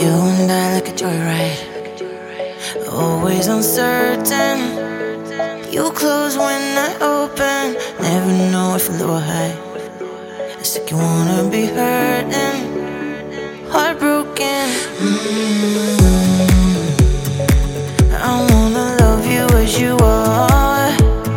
You and I like a joyride, always uncertain. You close when I open, never know if you're low or high. It's like you wanna be hurting, heartbroken. I wanna love you as you are.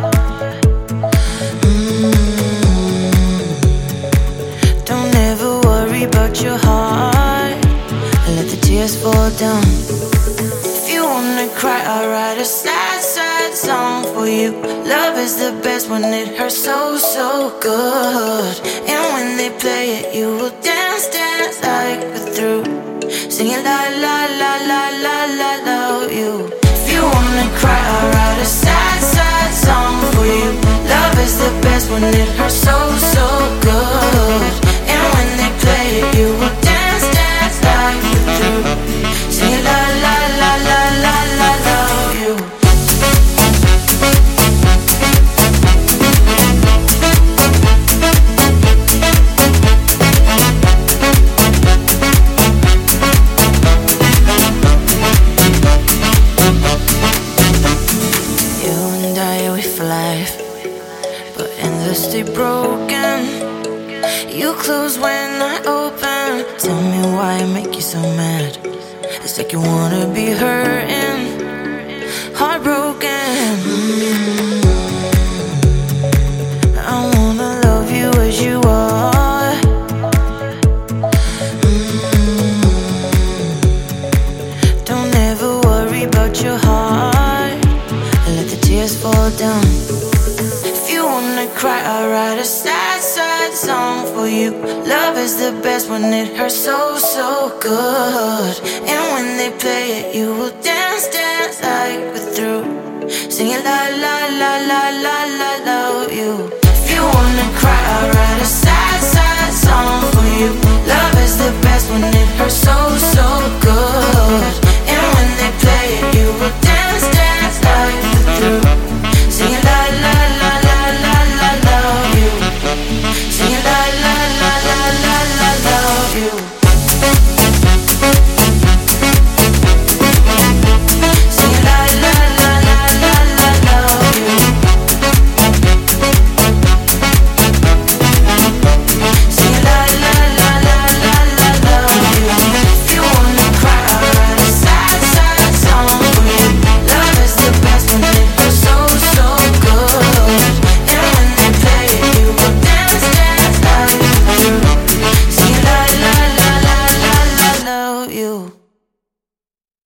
Don't ever worry about your heart, let the tears fall down. If you wanna cry, I'll write a sad, sad song for you. Love is the best when it hurts so, so good. And when they play it, you will dance, dance like we're through. Singing la, la, la, la, la, la, love you. If you wanna cry, I'll write a sad, sad song for you. Love is the best when it hurts so, so good. And when they play it, you will dance, dance like we're through. Singing la, la, la, la, la, la, love you. You and I, we for life, but endlessly broken. You close when I open. Tell me why I make you so mad. It's like you wanna be hurting, heartbroken. I wanna love you as you are. Don't ever worry about your heart, let the tears fall down. If you wanna cry, I'll write a sad, sad song for you. Love is the best when it hurts so, so good. And when they play it, you will dance, dance like we're through. Singing la, la, la, la, la, la, love you. If you wanna cry, I'll write a sad, sad song for you. Love is the best when